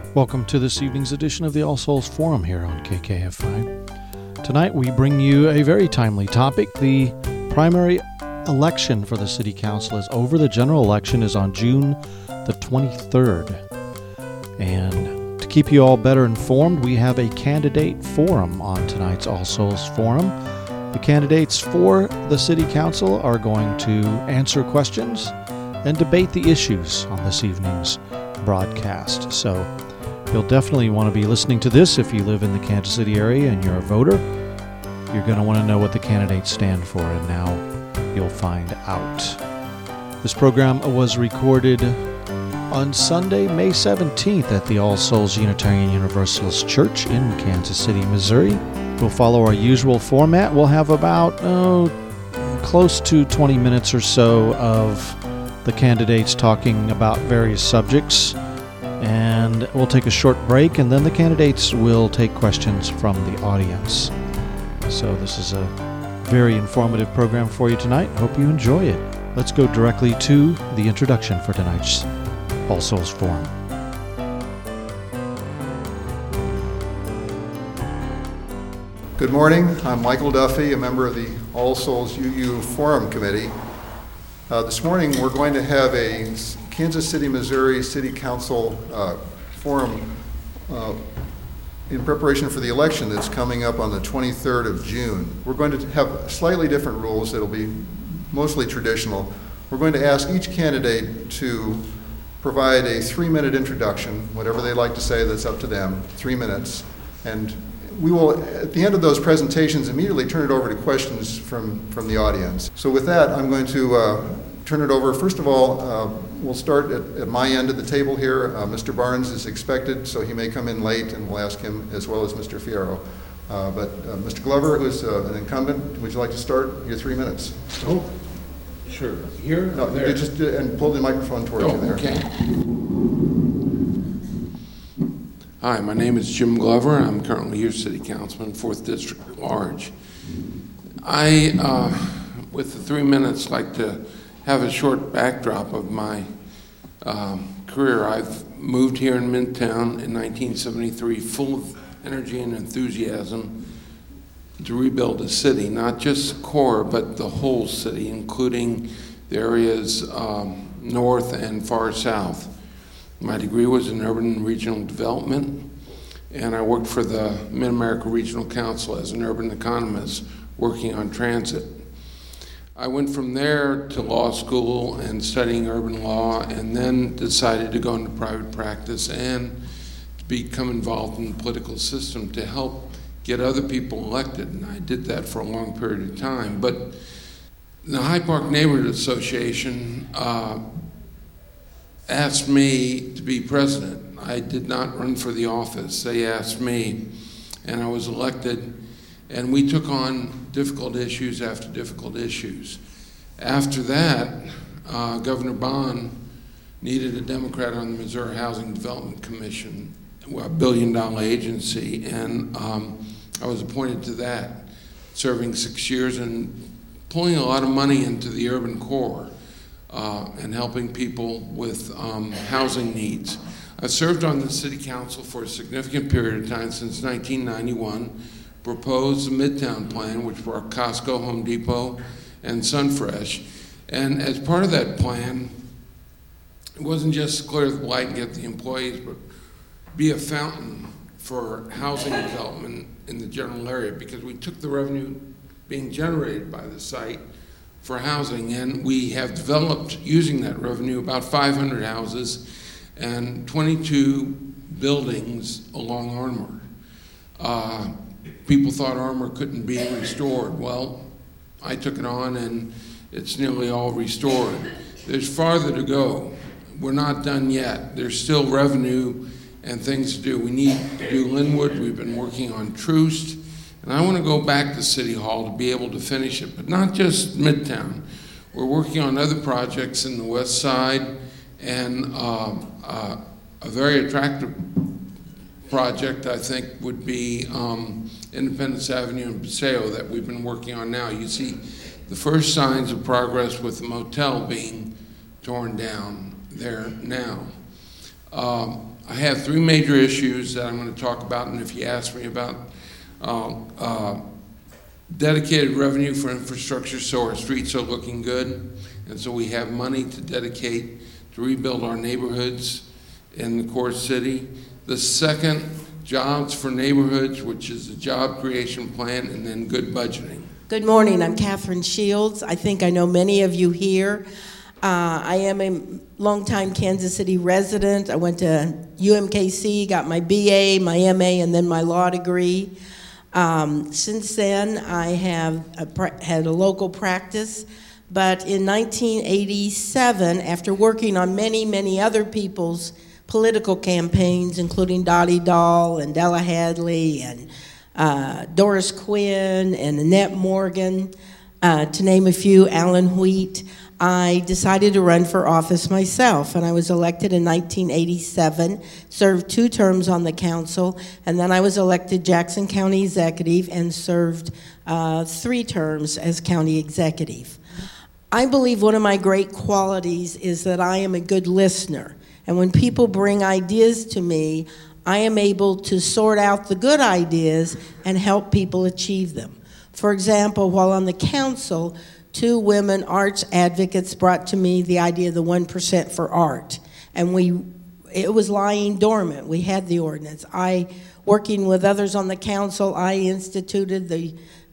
Welcome to this evening's edition of the All Souls Forum here on KKFI. Tonight we bring you a very timely topic. The primary election for the City Council is over. The general election is on June the 23rd. And to keep you all better informed, we have a candidate forum on tonight's All Souls Forum. The candidates for the City Council are going to answer questions and debate the issues on this evening's broadcast. So you'll definitely want to be listening to this if you live in the Kansas City area and you're a voter. You're going to want to know what the candidates stand for, and now you'll find out. This program was recorded on Sunday, May 17th at the All Souls Unitarian Universalist Church in Kansas City, Missouri. We'll follow our usual format. We'll have about close to 20 minutes or so of the candidates talking about various subjects, and we'll take a short break, and then the candidates will take questions from the audience. So this is a very informative program for you tonight. Hope you enjoy it. Let's go directly to the introduction for tonight's All Souls Forum. Good morning. I'm Michael Duffy, a member of the All Souls UU Forum Committee. This morning we're going to have a Kansas City, Missouri City Council forum in preparation for the election that's coming up on the 23rd of June. We're going to have slightly different rules that'll be mostly traditional. We're going to ask each candidate to provide a 3-minute introduction, whatever they like to say, that's up to them, 3 minutes. And we will, at the end of those presentations, immediately turn it over to questions from the audience. So with that, I'm going to turn it over. First of all, we'll start at my end of the table here. Mr. Barnes is expected, so he may come in late, and we'll ask him as well as Mr. Fierro. But Mr. Glover, who's an incumbent, would you like to start your 3 minutes? Oh, sure. Here? No, there. you just and pull the microphone towards you there. Okay. Hi, my name is Jim Glover. I'm currently your city councilman, 4th District at large. I, with the 3 minutes, like to have a short backdrop of my career. I've moved here in Midtown in 1973, full of energy and enthusiasm to rebuild a city, not just core, but the whole city, including the areas north and far south. My degree was in urban and regional development, and I worked for the Mid-America Regional Council as an urban economist working on transit. I went from there to law school and studying urban law, and then decided to go into private practice and become involved in the political system to help get other people elected, and I did that for a long period of time. But the Hyde Park Neighborhood Association asked me to be president. I did not run for the office. They asked me, and I was elected, and we took on difficult issues after difficult issues. After that, Governor Bond needed a Democrat on the Missouri Housing Development Commission, a billion-dollar agency, and I was appointed to that, serving 6 years and pulling a lot of money into the urban core. And helping people with housing needs. I've served on the City Council for a significant period of time since 1991, proposed the Midtown Plan, which brought Costco, Home Depot, and Sunfresh. And as part of that plan, it wasn't just to clear the light and get the employees, but be a fountain for housing development in the general area, because we took the revenue being generated by the site for housing, and we have developed, using that revenue, about 500 houses and 22 buildings along Armour. People thought Armour couldn't be restored. Well, I took it on, and it's nearly all restored. There's farther to go. We're not done yet. There's still revenue and things to do. We need to do Linwood. We've been working on Troost. And I want to go back to City Hall to be able to finish it, but not just Midtown. We're working on other projects in the west side, and a very attractive project, I think, would be Independence Avenue in Paseo that we've been working on now. You see the first signs of progress with the motel being torn down there now. I have three major issues that I'm going to talk about, and if you ask me about dedicated revenue for infrastructure so our streets are looking good, and so we have money to dedicate to rebuild our neighborhoods in the core city. The second, jobs for neighborhoods, which is a job creation plan, and then good budgeting. Good morning, I'm Catherine Shields. I think I know many of you here. I am a longtime Kansas City resident. I went to UMKC, got my BA, my MA, and then my law degree. Since then, I have had a local practice, but in 1987, after working on many, many other people's political campaigns, including Dottie Dahl and Della Hadley and Doris Quinn and Annette Morgan, to name a few, Alan Wheat, I decided to run for office myself, and I was elected in 1987, served 2 terms on the council, and then I was elected Jackson County Executive and served 3 terms as county executive. I believe one of my great qualities is that I am a good listener, and when people bring ideas to me, I am able to sort out the good ideas and help people achieve them. For example, while on the council, 2 women arts advocates brought to me the idea of the 1% for art, and it was lying dormant. We had the ordinance. Working with others on the council, I instituted the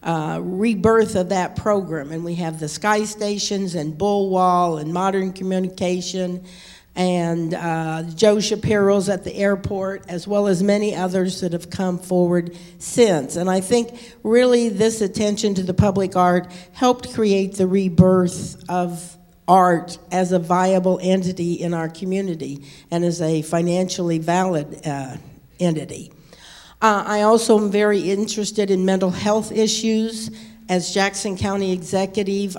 rebirth of that program, and we have the Sky Stations and Bullwall and Modern Communication and Joe Shapiro's at the airport, as well as many others that have come forward since. And I think really this attention to the public art helped create the rebirth of art as a viable entity in our community and as a financially valid entity. I also am very interested in mental health issues. As Jackson County Executive,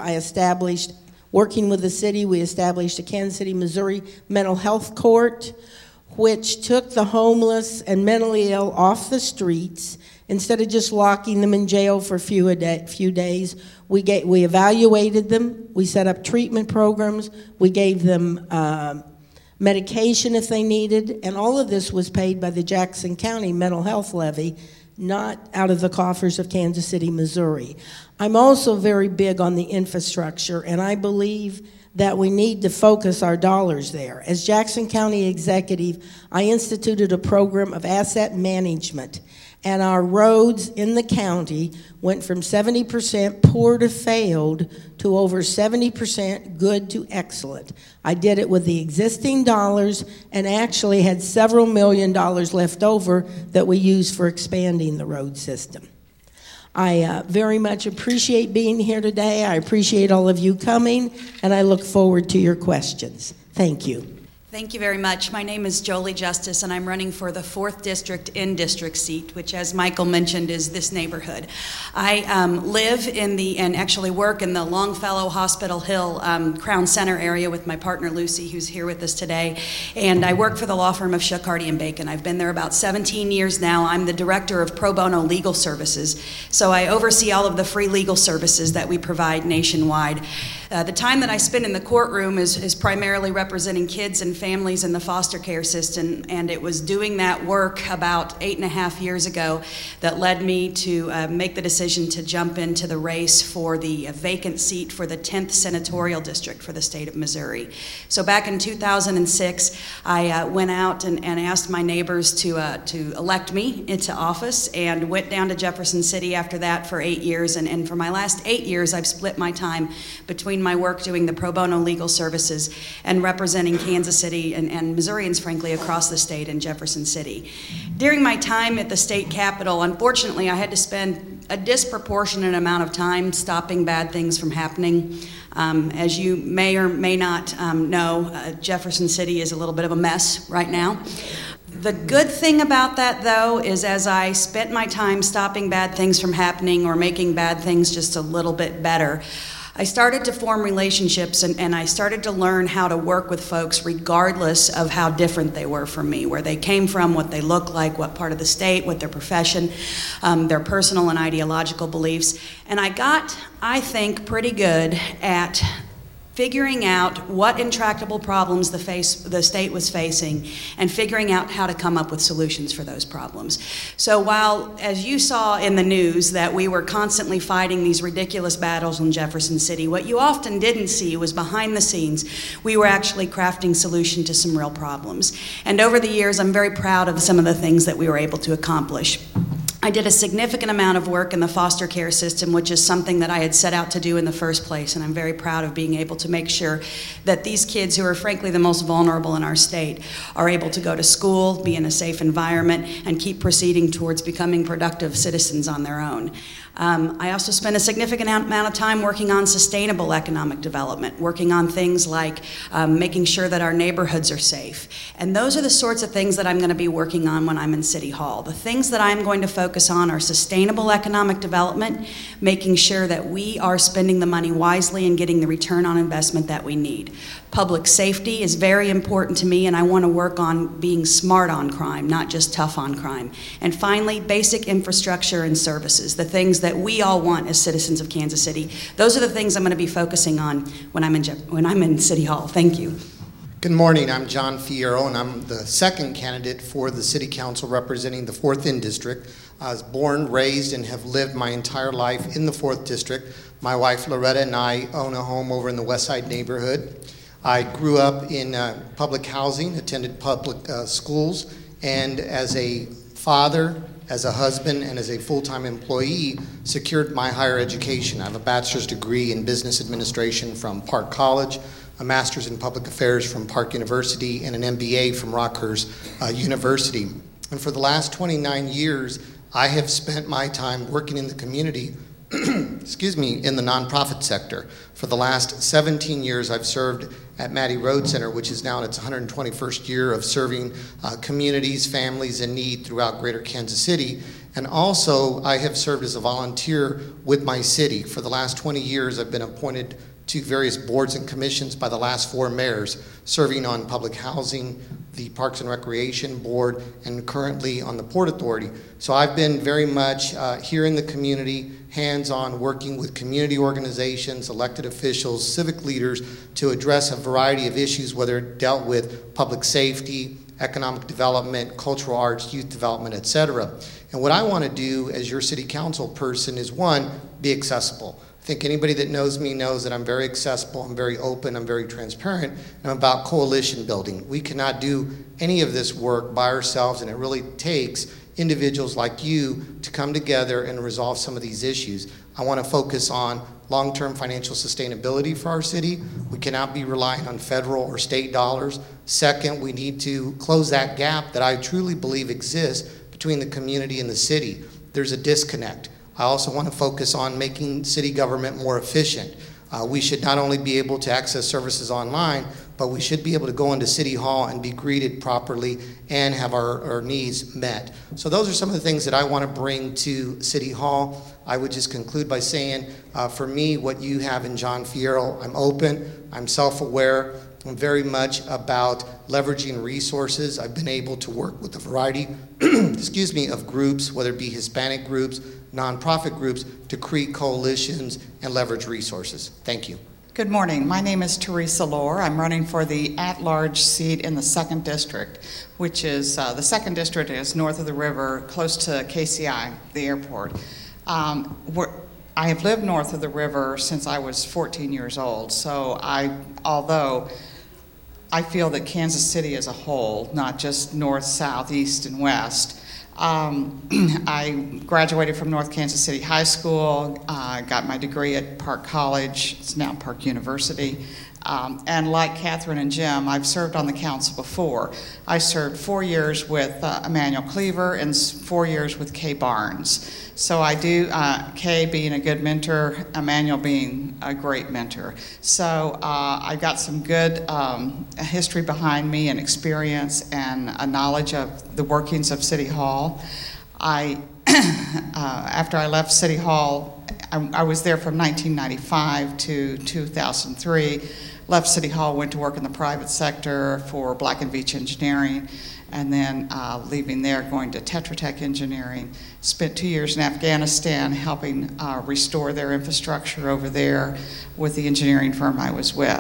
working with the city, we established a Kansas City, Missouri mental health court, which took the homeless and mentally ill off the streets. Instead of just locking them in jail for a few days, we evaluated them, we set up treatment programs, we gave them medication if they needed, and all of this was paid by the Jackson County mental health levy, not out of the coffers of Kansas City, Missouri. I'm also very big on the infrastructure, and I believe that we need to focus our dollars there. As Jackson County Executive, I instituted a program of asset management, and our roads in the county went from 70% poor to failed to over 70% good to excellent. I did it with the existing dollars and actually had several $1 million left over that we used for expanding the road system. I very much appreciate being here today. I appreciate all of you coming, and I look forward to your questions. Thank you. Thank you very much. My name is Jolie Justice, and I'm running for the 4th District in-district seat, which, as Michael mentioned, is this neighborhood. I live and actually work in the Longfellow Hospital Hill Crown Center area with my partner Lucy, who's here with us today, and I work for the law firm of Shook, Hardy & Bacon. I've been there about 17 years now. I'm the director of pro bono legal services, so I oversee all of the free legal services that we provide nationwide. The time that I spend in the courtroom is primarily representing kids and families in the foster care system, and it was doing that work about 8.5 years ago that led me to make the decision to jump into the race for the vacant seat for the 10th Senatorial District for the state of Missouri. So back in 2006, I went out and asked my neighbors to elect me into office, and went down to Jefferson City after that for 8 years, and for my last 8 years, I've split my time between my work doing the pro bono legal services and representing Kansas City and Missourians, frankly, across the state in Jefferson City. During my time at the state capitol, unfortunately, I had to spend a disproportionate amount of time stopping bad things from happening. As you may or may not know, Jefferson City is a little bit of a mess right now. The good thing about that, though, is as I spent my time stopping bad things from happening or making bad things just a little bit better, I started to form relationships and I started to learn how to work with folks regardless of how different they were from me, where they came from, what they looked like, what part of the state, what their profession, their personal and ideological beliefs. And I got, I think, pretty good at figuring out what intractable problems the state was facing and figuring out how to come up with solutions for those problems. So while, as you saw in the news, that we were constantly fighting these ridiculous battles in Jefferson City, what you often didn't see was behind the scenes, we were actually crafting solutions to some real problems. And over the years, I'm very proud of some of the things that we were able to accomplish. I did a significant amount of work in the foster care system, which is something that I had set out to do in the first place, and I'm very proud of being able to make sure that these kids, who are frankly the most vulnerable in our state, are able to go to school, be in a safe environment, and keep proceeding towards becoming productive citizens on their own. I also spent a significant amount of time working on sustainable economic development, working on things like making sure that our neighborhoods are safe. And those are the sorts of things that I'm going to be working on when I'm in City Hall. The things that I'm going to focus on are sustainable economic development, making sure that we are spending the money wisely and getting the return on investment that we need. Public safety is very important to me, and I want to work on being smart on crime, not just tough on crime. And finally, basic infrastructure and services, the things that we all want as citizens of Kansas City. Those are the things I'm going to be focusing on when I'm in City Hall. Thank you. Good morning. I'm John Fierro, and I'm the second candidate for the City Council representing the 4th In District. I was born, raised, and have lived my entire life in the 4th District. My wife Loretta and I own a home over in the West Side neighborhood. I grew up in public housing, attended public schools, and as a father, as a husband, and as a full-time employee, secured my higher education. I have a bachelor's degree in business administration from Park College, a master's in public affairs from Park University, and an MBA from Rockhurst University. And for the last 29 years, I have spent my time working in the community in the nonprofit sector. For the last 17 years, I've served at Mattie Road Center, which is now in its 121st year of serving communities, families in need throughout greater Kansas City. And also, I have served as a volunteer with my city. For the last 20 years, I've been appointed to various boards and commissions by the last 4 mayors, serving on public housing, the Parks and Recreation Board, and currently on the Port Authority. So I've been very much here in the community, hands-on, working with community organizations, elected officials, civic leaders to address a variety of issues, whether it dealt with public safety, economic development, cultural arts, youth development, etc. And what I want to do as your city council person is, one, be accessible. I think anybody that knows me knows that I'm very accessible, I'm very open, I'm very transparent, and I'm about coalition building. We cannot do any of this work by ourselves, and it really takes individuals like you to come together and resolve some of these issues. I want to focus on long-term financial sustainability for our city. We cannot be relying on federal or state dollars. Second, we need to close that gap that I truly believe exists between the community and the city. There's a disconnect. I also want to focus on making city government more efficient. We should not only be able to access services online, but we should be able to go into City Hall and be greeted properly and have our needs met. So those are some of the things that I want to bring to City Hall. I would just conclude by saying, for me, what you have in John Fierro, I'm open, I'm self-aware, I'm very much about leveraging resources. I've been able to work with a variety of groups, whether it be Hispanic groups, nonprofit groups, to create coalitions and leverage resources. Thank you. Good morning. My name is Teresa Lohr. I'm running for the at-large seat in the 2nd District, which is, the 2nd District is north of the river, close to KCI, the airport. I have lived north of the river since I was 14 years old, so although I feel that Kansas City as a whole, not just north, south, east, and west, I graduated from North Kansas City High School, got my degree at Park College, it's now Park University, and like Catherine and Jim, I've served on the council before. I served 4 years with Emmanuel Cleaver and 4 years with Kay Barnes. So I do, Kay being a good mentor, Emmanuel being a great mentor. So I've got some good history behind me and experience and a knowledge of the workings of City Hall. After I left City Hall, I was there from 1995 to 2003. left City Hall, went to work in the private sector for Black & Veatch Engineering, and then leaving there, going to Tetra Tech Engineering. Spent 2 years in Afghanistan helping restore their infrastructure over there with the engineering firm I was with.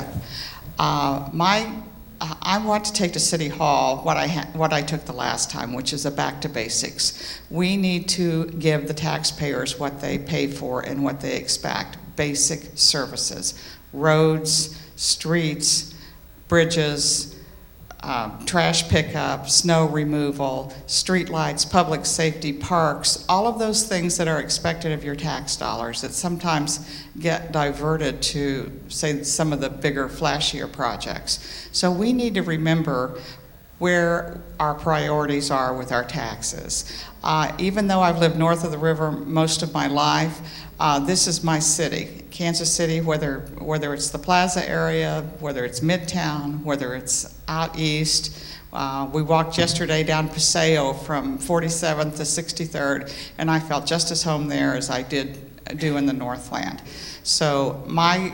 I want to take to City Hall what I took the last time, which is a back to basics. We need to give the taxpayers what they pay for and what they expect. Basic services, roads, streets, bridges, trash pickup, snow removal, street lights, public safety, parks, all of those things that are expected of your tax dollars that sometimes get diverted to, say, some of the bigger, flashier projects. So we need to remember where our priorities are with our taxes. Even though I've lived north of the river most of my life, this is my city. Kansas City, whether it's the Plaza area, whether it's Midtown, whether it's out east. We walked yesterday down Paseo from 47th to 63rd, and I felt just as home there as I do in the Northland. So my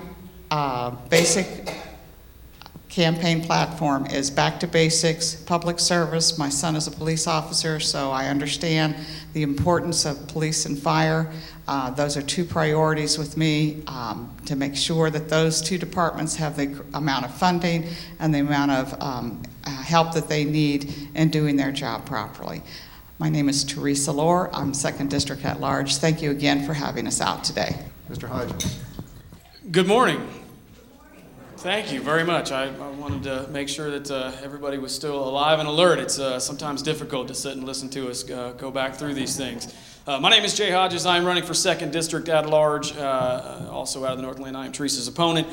basic campaign platform is back to basics, public service. My son is a police officer, so I understand the importance of police and fire. Those are two priorities with me, to make sure that those two departments have the amount of funding and the amount of help that they need in doing their job properly. My name is Teresa Lohr. I'm 2nd District at Large. Thank you again for having us out today. Mr. Hodges. Good morning. Thank you very much. I wanted to make sure that everybody was still alive and alert. It's sometimes difficult to sit and listen to us go back through these things. My name is Jay Hodges. I'm running for 2nd District at Large, also out of the Northland. I am Teresa's opponent.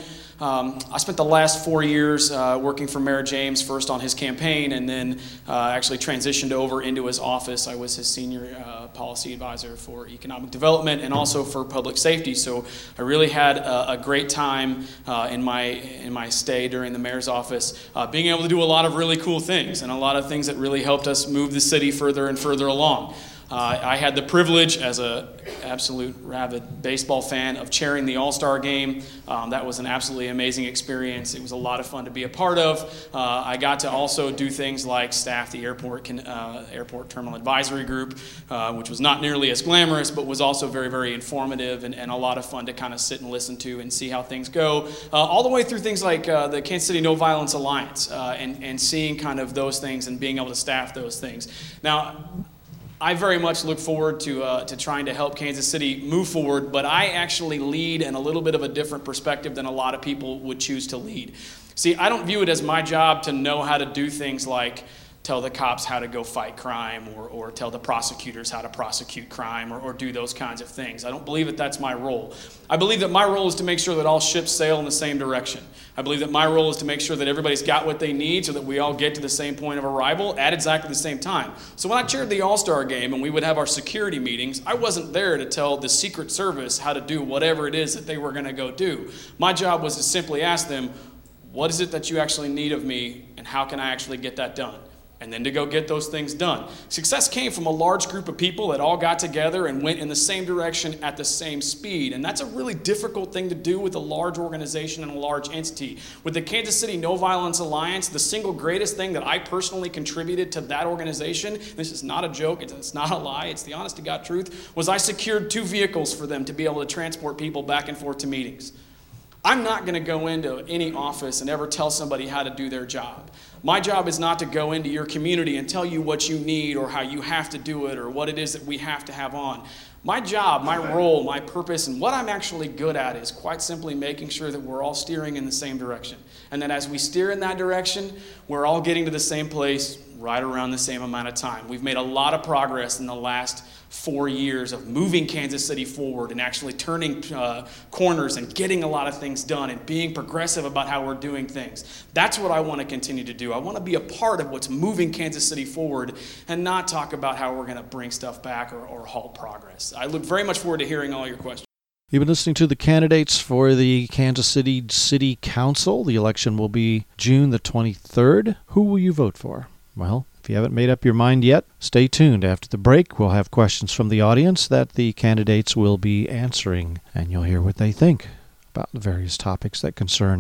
I spent the last 4 years working for Mayor James, first on his campaign, and then actually transitioned over into his office. I was his senior policy advisor for economic development and also for public safety. So I really had a great time in my stay during the mayor's office, being able to do a lot of really cool things and a lot of things that really helped us move the city further and further along. I had the privilege, as an absolute rabid baseball fan, of chairing the All-Star Game. That was an absolutely amazing experience. It was a lot of fun to be a part of. I got to also do things like staff the airport terminal advisory group, which was not nearly as glamorous, but was also very, very informative and a lot of fun to kind of sit and listen to and see how things go. All the way through things like the Kansas City No Violence Alliance and seeing kind of those things and being able to staff those things. Now, I very much look forward to trying to help Kansas City move forward, but I actually lead in a little bit of a different perspective than a lot of people would choose to lead. See, I don't view it as my job to know how to do things like tell the cops how to go fight crime or tell the prosecutors how to prosecute crime or do those kinds of things. I don't believe that that's my role. I believe that my role is to make sure that all ships sail in the same direction. I believe that my role is to make sure that everybody's got what they need so that we all get to the same point of arrival at exactly the same time. So when I chaired the All-Star Game and we would have our security meetings, I wasn't there to tell the Secret Service how to do whatever it is that they were going to go do. My job was to simply ask them, what is it that you actually need of me and how can I actually get that done? And then to go get those things done. Success came from a large group of people that all got together and went in the same direction at the same speed. And that's a really difficult thing to do with a large organization and a large entity. With the Kansas City No Violence Alliance, the single greatest thing that I personally contributed to that organization, this is not a joke, it's not a lie, it's the honest to God truth, was I secured 2 vehicles for them to be able to transport people back and forth to meetings. I'm not going to go into any office and ever tell somebody how to do their job. My job is not to go into your community and tell you what you need or how you have to do it or what it is that we have to have on. My job, my role, my purpose, and what I'm actually good at is quite simply making sure that we're all steering in the same direction. And that as we steer in that direction, we're all getting to the same place right around the same amount of time. We've made a lot of progress in the last 4 years of moving Kansas City forward and actually turning corners and getting a lot of things done and being progressive about how we're doing things. That's what I want to continue to do. I want to be a part of what's moving Kansas City forward and not talk about how we're going to bring stuff back or halt progress. I look very much forward to hearing all your questions. You've been listening to the candidates for the Kansas City City Council. The election will be June the 23rd. Who will you vote for? Well, if you haven't made up your mind yet, stay tuned. After the break, we'll have questions from the audience that the candidates will be answering, and you'll hear what they think about the various topics that concern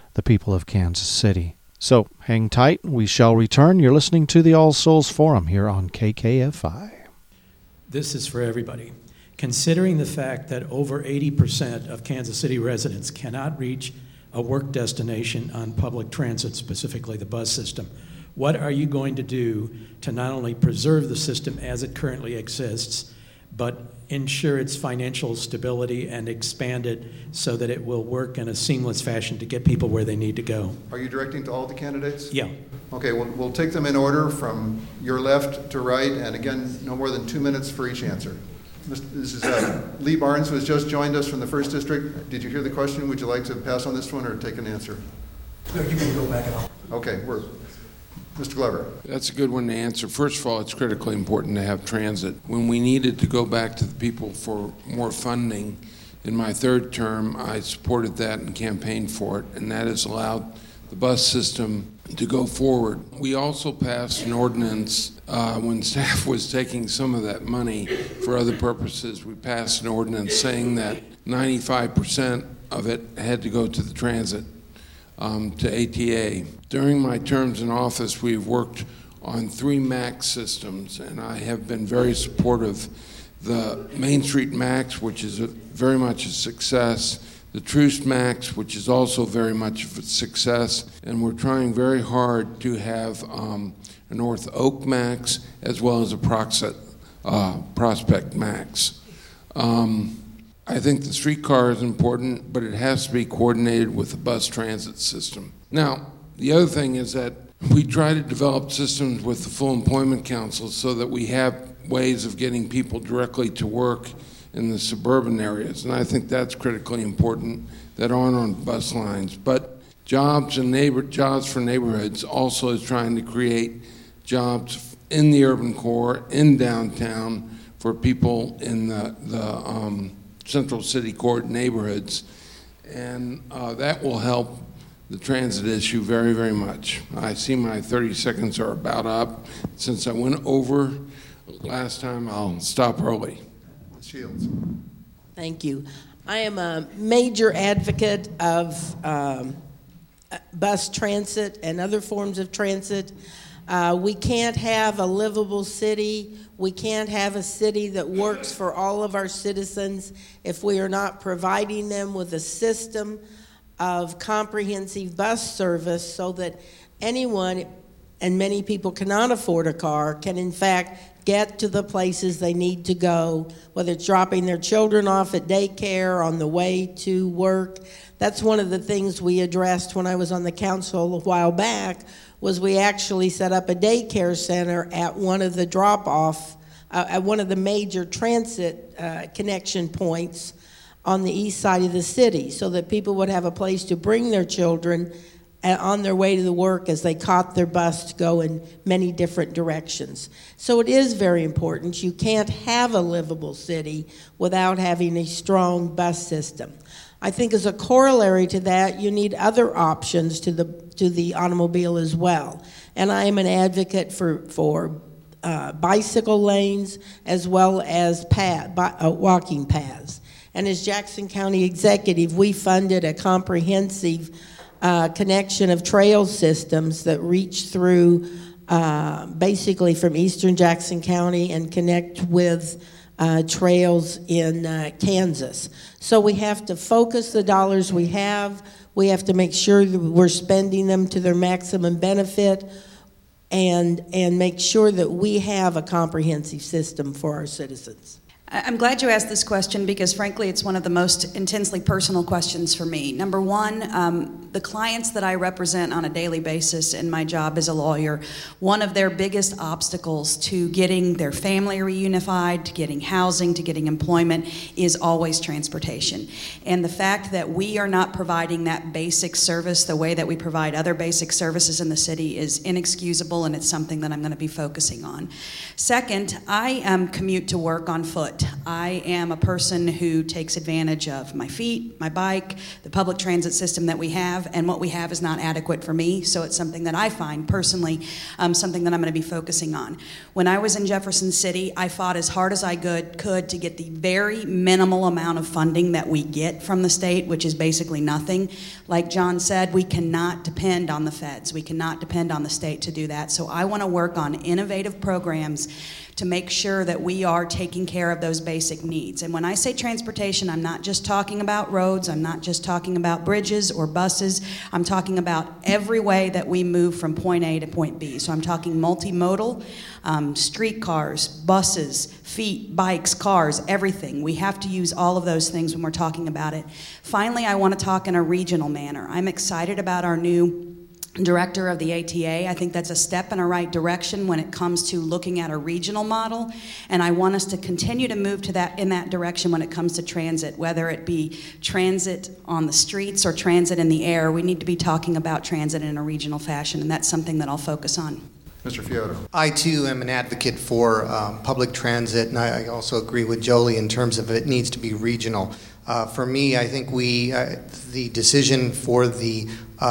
the people of Kansas City. So hang tight. We shall return. You're listening to the All Souls Forum here on KKFI. This is for everybody. Considering the fact that over 80% of Kansas City residents cannot reach a work destination on public transit, specifically the bus system, what are you going to do to not only preserve the system as it currently exists, but ensure its financial stability and expand it so that it will work in a seamless fashion to get people where they need to go? Are you directing to all the candidates? Yeah. Okay, we'll take them in order from your left to right, and again, no more than 2 minutes for each answer. This is Lee Barnes, who has just joined us from the 1st District. Did you hear the question? Would you like to pass on this one or take an answer? No, you can go back and I'll. Okay, Mr. Glover. That's a good one to answer. First of all, it's critically important to have transit. When we needed to go back to the people for more funding, in my 3rd term, I supported that and campaigned for it, and that has allowed the bus system to go forward. We also passed an ordinance when staff was taking some of that money for other purposes. We passed an ordinance saying that 95% of it had to go to the transit, to ATA. During my terms in office, we've worked on 3 MAX systems, and I have been very supportive. The Main Street MAX, which is very much a success, the Troost MAX, which is also very much of a success, and we're trying very hard to have a North Oak MAX as well as a Prospect MAX. I think the streetcar is important, but it has to be coordinated with the bus transit system. Now, the other thing is that we try to develop systems with the Full Employment Council so that we have ways of getting people directly to work in the suburban areas, and I think that's critically important that aren't on bus lines. But Jobs for Neighborhoods also is trying to create jobs in the urban core, in downtown, for people in the Central City Core neighborhoods, and that will help the transit issue very, very much. I see my 30 seconds are about up. Since I went over last time, I'll stop early. Shields. Thank you. I am a major advocate of bus transit and other forms of transit. We can't have a livable city. We can't have a city that works for all of our citizens if we are not providing them with a system of comprehensive bus service so that anyone, and many people cannot afford a car, can in fact get to the places they need to go, whether it's dropping their children off at daycare, on the way to work. That's one of the things we addressed when I was on the council a while back, was we actually set up a daycare center at one of the drop-off, at one of the major transit connection points on the east side of the city, so that people would have a place to bring their children on their way to the work as they caught their bus to go in many different directions. So it is very important. You can't have a livable city without having a strong bus system. I think as a corollary to that, you need other options to the automobile as well. And I am an advocate for bicycle lanes as well as walking paths. And as Jackson County Executive, we funded a comprehensive connection of trail systems that reach through basically from eastern Jackson County and connect with trails in Kansas. So we have to focus the dollars we have. We have to make sure that we're spending them to their maximum benefit and make sure that we have a comprehensive system for our citizens. I'm glad you asked this question because, frankly, it's one of the most intensely personal questions for me. Number one, the clients that I represent on a daily basis in my job as a lawyer, one of their biggest obstacles to getting their family reunified, to getting housing, to getting employment is always transportation. And the fact that we are not providing that basic service the way that we provide other basic services in the city is inexcusable, and it's something that I'm going to be focusing on. Second, I commute to work on foot. foot. I am a person who takes advantage of my feet, my bike, the public transit system that we have, and what we have is not adequate for me, so it's something that I find personally something that I'm going to be focusing on. When I was in Jefferson City, I fought as hard as I could to get the very minimal amount of funding that we get from the state, which is basically nothing. Like John said, we cannot depend on the feds. We cannot depend on the state to do that. So I want to work on innovative programs to make sure that we are taking care of those basic needs. And when I say transportation, I'm not just talking about roads, I'm not just talking about bridges or buses, I'm talking about every way that we move from point A to point B. So I'm talking multimodal, streetcars, buses, feet, bikes, cars, everything. We have to use all of those things when we're talking about it. Finally, I want to talk in a regional manner. I'm excited about our new director of the ATA. I think that's a step in a right direction when it comes to looking at a regional model, and I want us to continue to move to that in that direction when it comes to transit, whether it be transit on the streets or transit in the air. We need to be talking about transit in a regional fashion, and that's something that I'll focus on. Mr. Fiota. I too am an advocate for public transit, and I also agree with Jolie in terms of it needs to be regional. For me, I think the decision for the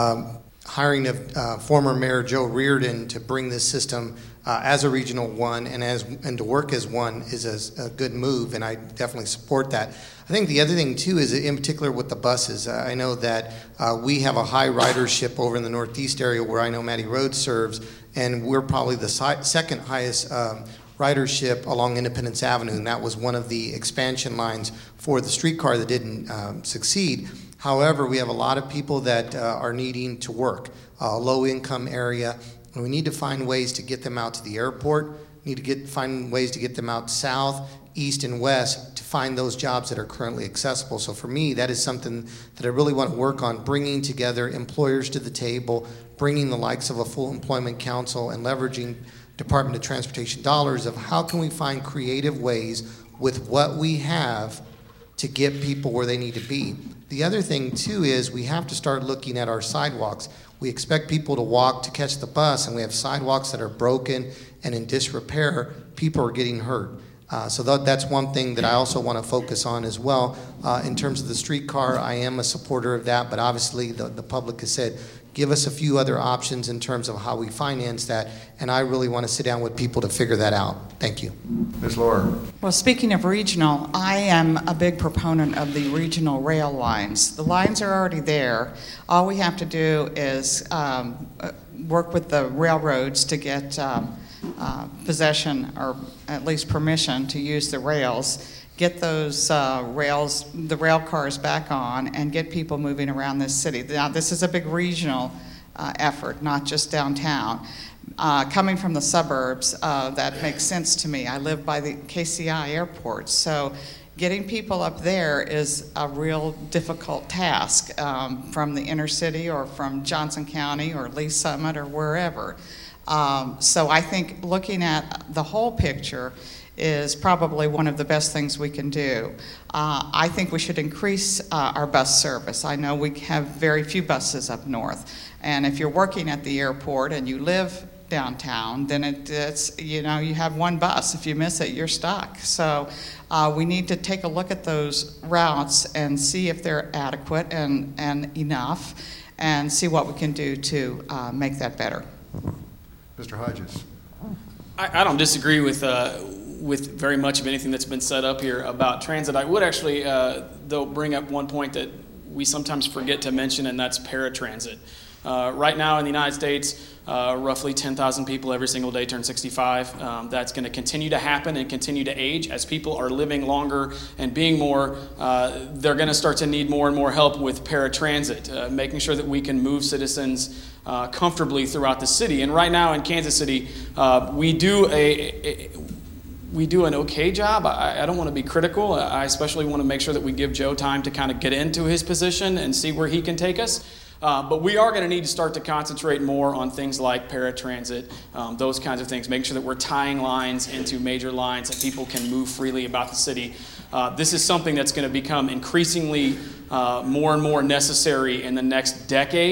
hiring of former Mayor Joe Reardon to bring this system as a regional one and to work as one is a good move, and I definitely support that. I think the other thing too is in particular with the buses. I know that we have a high ridership over in the Northeast area where I know Matty Road serves, and we're probably the second highest ridership along Independence Avenue, and that was one of the expansion lines for the streetcar that didn't succeed. However, we have a lot of people that are needing to work, low-income area, and we need to find ways to get them out to the airport, find ways to get them out south, east, and west to find those jobs that are currently accessible. So for me, that is something that I really want to work on, bringing together employers to the table, bringing the likes of a full employment council and leveraging Department of Transportation dollars of how can we find creative ways with what we have to get people where they need to be. The other thing too is we have to start looking at our sidewalks. We expect people to walk to catch the bus, and we have sidewalks that are broken and in disrepair. People are getting hurt. So that's one thing that I also want to focus on as well. In terms of the streetcar, I am a supporter of that, but obviously the public has said, give us a few other options in terms of how we finance that, and I really want to sit down with people to figure that out. Thank you. Ms. Laura. Well, speaking of regional, I am a big proponent of the regional rail lines. The lines are already there. All we have to do is work with the railroads to get possession or at least permission to use the rails, get those the rail cars back on, and get people moving around this city. Now, this is a big regional effort, not just downtown. Coming from the suburbs, that makes sense to me. I live by the KCI airport, so getting people up there is a real difficult task from the inner city or from Johnson County or Lee Summit or wherever. So I think looking at the whole picture is probably one of the best things we can do. I think we should increase our bus service. I know we have very few buses up north, and if you're working at the airport and you live downtown, then it's you have one bus. If you miss it, you're stuck. So we need to take a look at those routes and see if they're adequate and enough, and see what we can do to make that better. Mr. Hodges. I don't disagree with very much of anything that's been said up here about transit. I would actually, though, bring up one point that we sometimes forget to mention, and that's paratransit. Right now in the United States, roughly 10,000 people every single day turn 65. That's going to continue to happen and continue to age. As people are living longer and being more, they're going to start to need more and more help with paratransit, making sure that we can move citizens comfortably throughout the city. And right now in Kansas City, we do an okay job. I don't want to be critical. I especially want to make sure that we give Joe time to kind of get into his position and see where he can take us. But we are going to need to start to concentrate more on things like paratransit, those kinds of things, making sure that we're tying lines into major lines, that people can move freely about the city. This is something that's going to become increasingly more and more necessary in the next decade.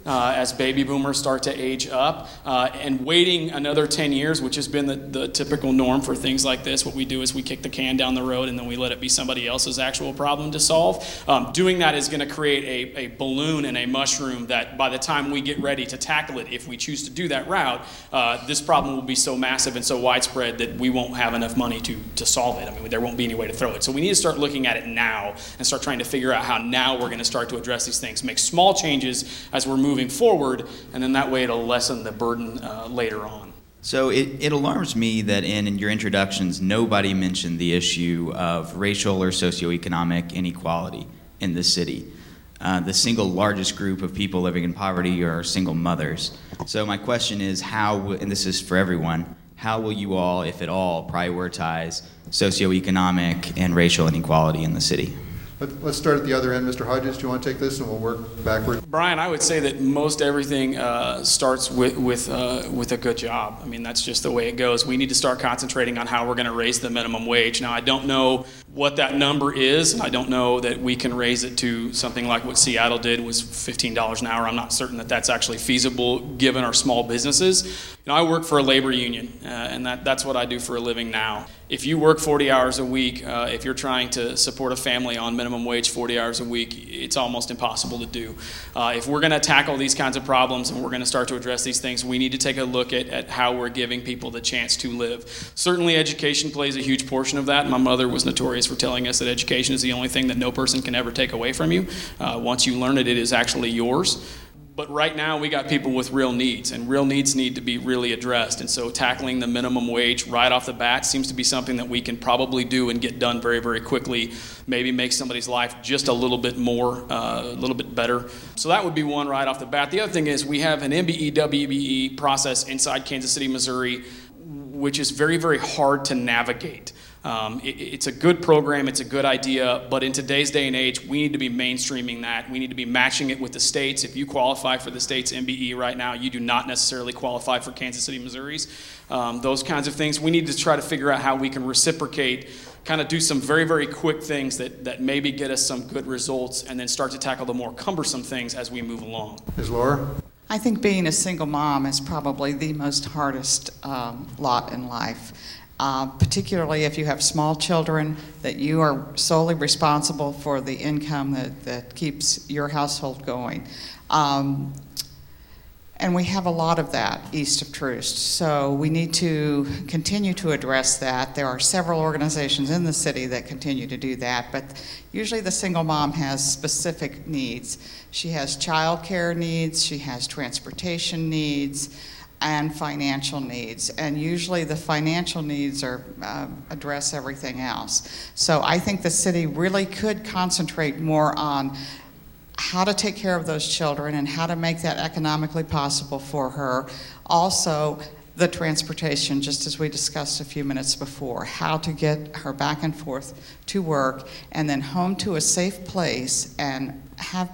as baby boomers start to age up. And waiting another 10 years, which has been the typical norm for things like this, what we do is we kick the can down the road and then we let it be somebody else's actual problem to solve. Doing that is going to create a balloon and a mushroom that by the time we get ready to tackle it, if we choose to do that route, this problem will be so massive and so widespread that we won't have enough money to solve it. I mean, there won't be any way to throw it. So we need to start looking at it now and start trying to figure out how now we're going to start to address these things. Make small changes as we're moving forward, and then that way it'll lessen the burden later on. So it alarms me that in your introductions, nobody mentioned the issue of racial or socioeconomic inequality in this city. The single largest group of people living in poverty are single mothers. So my question is how, and this is for everyone, how will you all, if at all, prioritize socioeconomic and racial inequality in the city? Let's start at the other end. Mr. Hodges, do you want to take this and we'll work backward? Brian, I would say that most everything starts with a good job. I mean, that's just the way it goes. We need to start concentrating on how we're going to raise the minimum wage. Now, I don't know what that number is, and I don't know that we can raise it to something like what Seattle did, was $15 an hour. I'm not certain that that's actually feasible given our small businesses. You know, I work for a labor union, and that's what I do for a living now. If you work 40 hours a week, if you're trying to support a family on minimum wage 40 hours a week, it's almost impossible to do. If we're going to tackle these kinds of problems and we're going to start to address these things, we need to take a look at how we're giving people the chance to live. Certainly education plays a huge portion of that. My mother was notorious for telling us that education is the only thing that no person can ever take away from you. Once you learn it, it is actually yours. But right now, we got people with real needs, and real needs need to be really addressed. And so tackling the minimum wage right off the bat seems to be something that we can probably do and get done very, very quickly, maybe make somebody's life just a little bit more, a little bit better. So that would be one right off the bat. The other thing is we have an MBE, WBE process inside Kansas City, Missouri, which is very, very hard to navigate. It's a good program, it's a good idea, but in today's day and age, we need to be mainstreaming that. We need to be matching it with the states. If you qualify for the state's MBE right now, you do not necessarily qualify for Kansas City, Missouri's. Those kinds of things. We need to try to figure out how we can reciprocate, kind of do some very, very quick things that maybe get us some good results, and then start to tackle the more cumbersome things as we move along. Ms. Laura? I think being a single mom is probably the most hardest lot in life. Particularly if you have small children, that you are solely responsible for the income that keeps your household going. And we have a lot of that east of Troost, so we need to continue to address that. There are several organizations in the city that continue to do that, but usually the single mom has specific needs. She has child care needs, she has transportation needs, and financial needs, and usually the financial needs address everything else. So I think the city really could concentrate more on how to take care of those children and how to make that economically possible for her. Also, the transportation, just as we discussed a few minutes before, how to get her back and forth to work and then home to a safe place and have,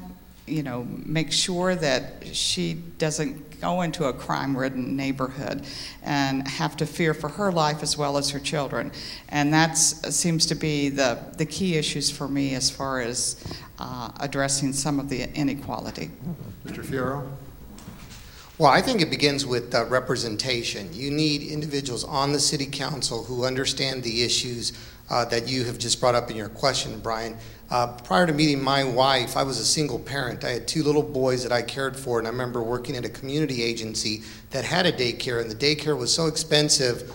make sure that she doesn't go into a crime-ridden neighborhood and have to fear for her life as well as her children. And that seems to be the key issues for me as far as addressing some of the inequality. Mr. Fierro? Well, I think it begins with representation. You need individuals on the city council who understand the issues that you have just brought up in your question, Brian. Prior to meeting my wife, I was a single parent. I had 2 little boys that I cared for, and I remember working at a community agency that had a daycare, and the daycare was so expensive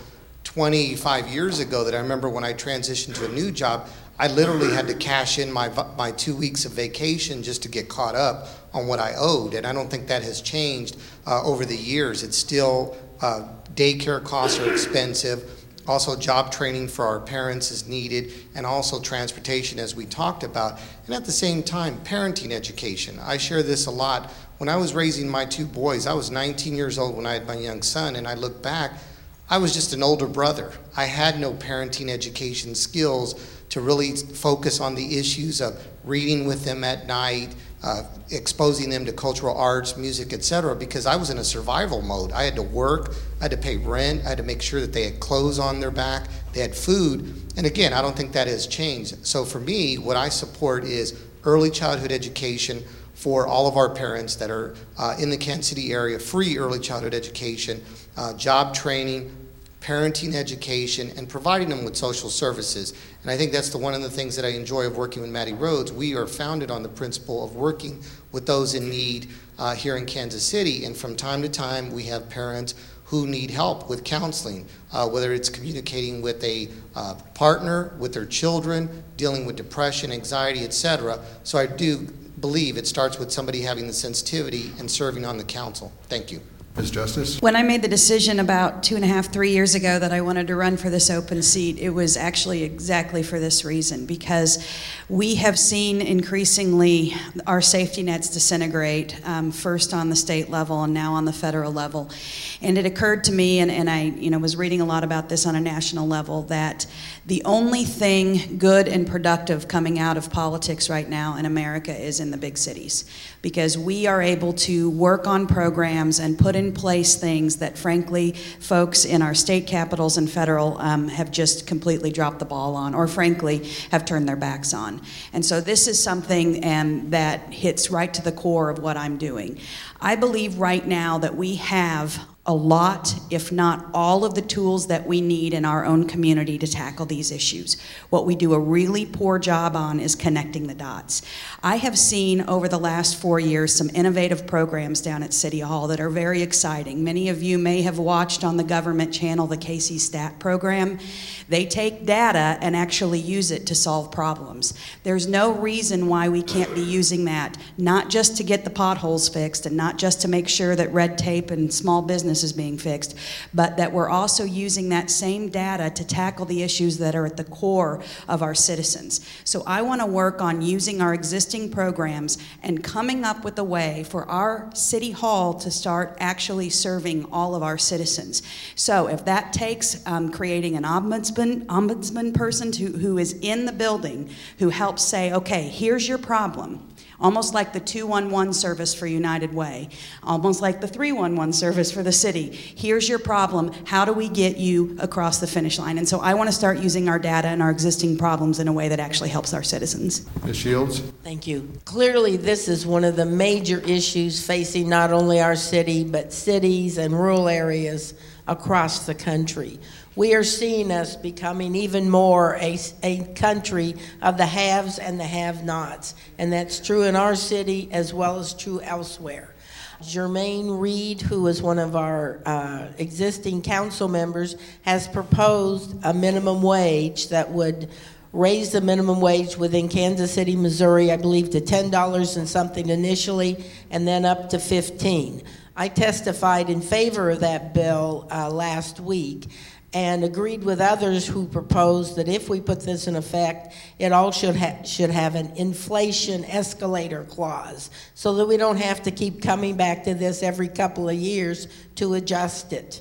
25 years ago that I remember when I transitioned to a new job, I literally had to cash in my 2 weeks of vacation just to get caught up on what I owed, and I don't think that has changed over the years. It's still, daycare costs are expensive. Also, job training for our parents is needed, and also transportation, as we talked about. And at the same time, parenting education. I share this a lot. When I was raising my 2 boys, I was 19 years old when I had my young son, and I look back, I was just an older brother. I had no parenting education skills to really focus on the issues of reading with them at night, exposing them to cultural arts, music, etc., because I was in a survival mode. I had to work, I had to pay rent, I had to make sure that they had clothes on their back, they had food, and again, I don't think that has changed. So for me, what I support is early childhood education for all of our parents that are in the Kansas City area, free early childhood education, job training, parenting education, and providing them with social services. And I think that's one of the things that I enjoy of working with Maddie Rhodes. We are founded on the principle of working with those in need here in Kansas City, and from time to time we have parents who need help with counseling, whether it's communicating with a partner, with their children, dealing with depression, anxiety, etc. So I do believe it starts with somebody having the sensitivity and serving on the council. Thank you. Ms. Justice? When I made the decision about 2.5, 3 years ago that I wanted to run for this open seat, it was actually exactly for this reason, because we have seen increasingly our safety nets disintegrate, first on the state level and now on the federal level. And it occurred to me, and I was reading a lot about this on a national level, that the only thing good and productive coming out of politics right now in America is in the big cities, because we are able to work on programs and put in place things that, frankly, folks in our state capitals and federal have just completely dropped the ball on, or frankly, have turned their backs on. And so this is something that hits right to the core of what I'm doing. I believe right now that we have a lot, if not all, of the tools that we need in our own community to tackle these issues. What we do a really poor job on is connecting the dots. I have seen over the last 4 years some innovative programs down at City Hall that are very exciting. Many of you may have watched on the government channel the Casey Stat program. They take data and actually use it to solve problems. There's no reason why we can't be using that, not just to get the potholes fixed and not just to make sure that red tape and small business is being fixed, but that we're also using that same data to tackle the issues that are at the core of our citizens. So I want to work on using our existing programs and coming up with a way for our City Hall to start actually serving all of our citizens. So if that takes creating an ombudsman person who is in the building, who helps say, okay, here's your problem. Almost like the 211 service for United Way, almost like the 311 service for the city. Here's your problem. How do we get you across the finish line? And so I want to start using our data and our existing problems in a way that actually helps our citizens. Ms. Shields? Thank you. Clearly, this is one of the major issues facing not only our city, but cities and rural areas across the country. We are seeing us becoming even more a country of the haves and the have-nots. And that's true in our city as well as true elsewhere. Jermaine Reed, who is one of our existing council members, has proposed a minimum wage that would raise the minimum wage within Kansas City, Missouri, I believe to $10 and something initially, and then up to $15. I testified in favor of that bill last week, and agreed with others who proposed that if we put this in effect, it all should have an inflation escalator clause so that we don't have to keep coming back to this every couple of years to adjust it.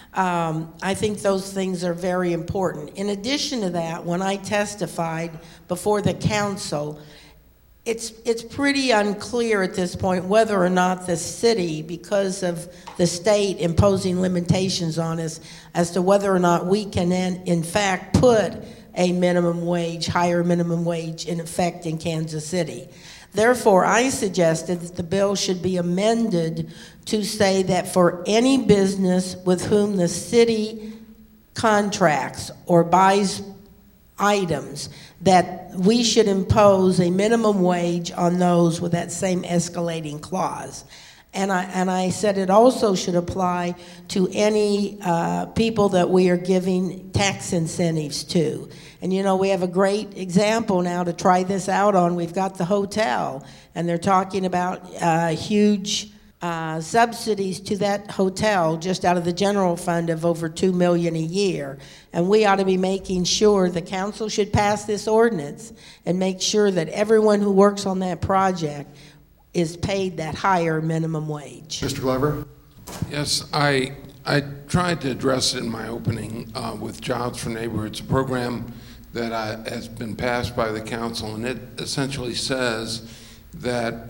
I think those things are very important. In addition to that, when I testified before the council, it's pretty unclear at this point whether or not the city, because of the state imposing limitations on us, as to whether or not we can in fact put a minimum wage, higher minimum wage in effect in Kansas City. Therefore, I suggested that the bill should be amended to say that for any business with whom the city contracts or buys items, that we should impose a minimum wage on those with that same escalating clause. And I said it also should apply to any people that we are giving tax incentives to. And you know, we have a great example now to try this out on. We've got the hotel, and they're talking about huge subsidies to that hotel just out of the general fund of over $2 million a year. And we ought to be making sure the council should pass this ordinance and make sure that everyone who works on that project is paid that higher minimum wage. Mr. Glover? Yes, I tried to address it in my opening with Jobs for Neighborhoods, a program that has been passed by the council, and it essentially says that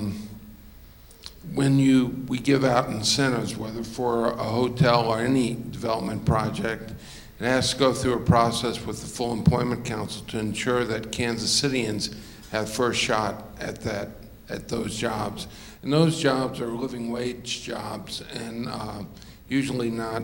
when we give out incentives, whether for a hotel or any development project, it has to go through a process with the Full Employment Council to ensure that Kansas Cityans have first shot at that at those jobs. And those jobs are living wage jobs and usually not